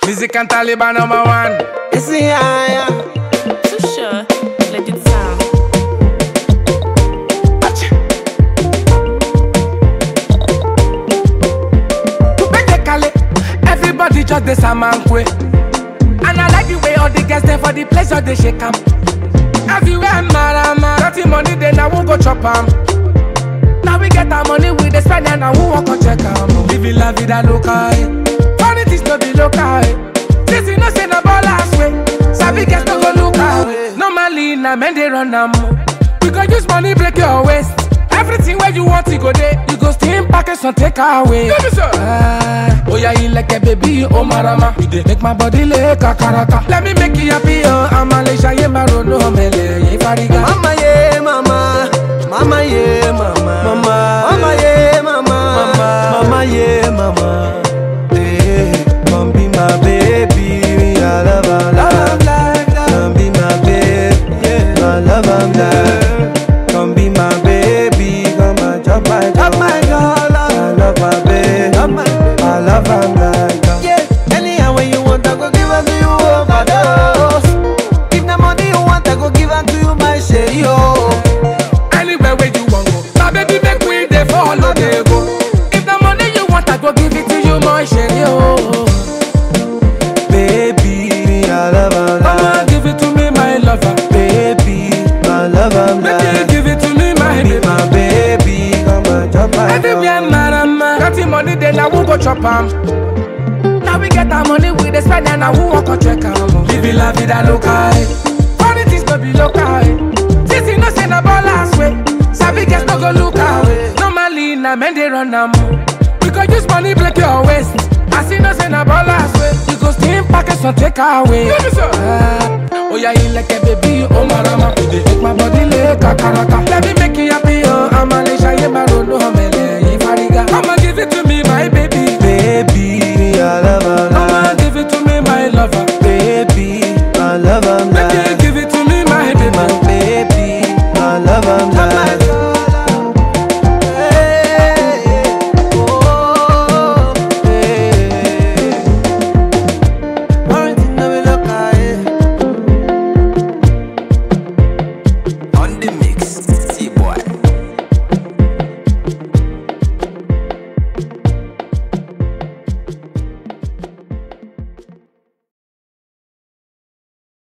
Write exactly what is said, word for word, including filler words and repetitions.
Music and Taliban number one. It's the higher. Too sure, let it sound. Everybody just the samankwe. And I like the way all the guests there for the pleasure they shake 'em. Everywhere marama, dirty money they now won't go chop 'em. Now we get our money with the spend and now who walk on check 'em. Living la vida loca, eh. Funny things no be local, eh. This is no say no ball last way. Sabi guests no go look away. Normally na men they run 'em. We go use money break your waist. Everything where you want to go there, you go steam package and take away. Ah, oh yeah, you like a baby, oh marama. You dey make my body like a karaka. Let me make you happy, oh I'm Malaysia, yeah, marono, mele, yeah, fariga. Mama, yeah, mama. Mama, yeah, mama. Mama, mama, yeah, mama. Mama, mama, yeah, mama. Hey, come be my baby. I love her, love her. Come be my baby. Yeah, I love her, love. Come be my baby. Come and chop my girl. my girl. I love her, baby. I love her, love. Yeah, anyhow when you want, I go give her to you overdose. If the money you want, I go give her to you, my share, yo. Anywhere where you want go, now baby make we dey follow dey go. If the money you want, I go give it to you, my share, oh. Baby, I love her, Mama, give it to me, my lover. baby, I love her, Baby, give it to me, my be baby. my baby, come and chop my Everywhere, girl. marama, got the money, then I won't go chop 'em. Now we get our money with the spend and I won't walk on check 'em. Living la vida loca, eh. Funny things no be local, eh. This is no say no ball last way. Sabi guests no go look away. Normally na men they run 'em. We go use money break your waist. I see no say no ball last way. You go steam package and take away. Ah, oh yeah, you like a baby, oh marama. You dey make my body like a karaka. Let me make you happy, oh I'm Malaysia.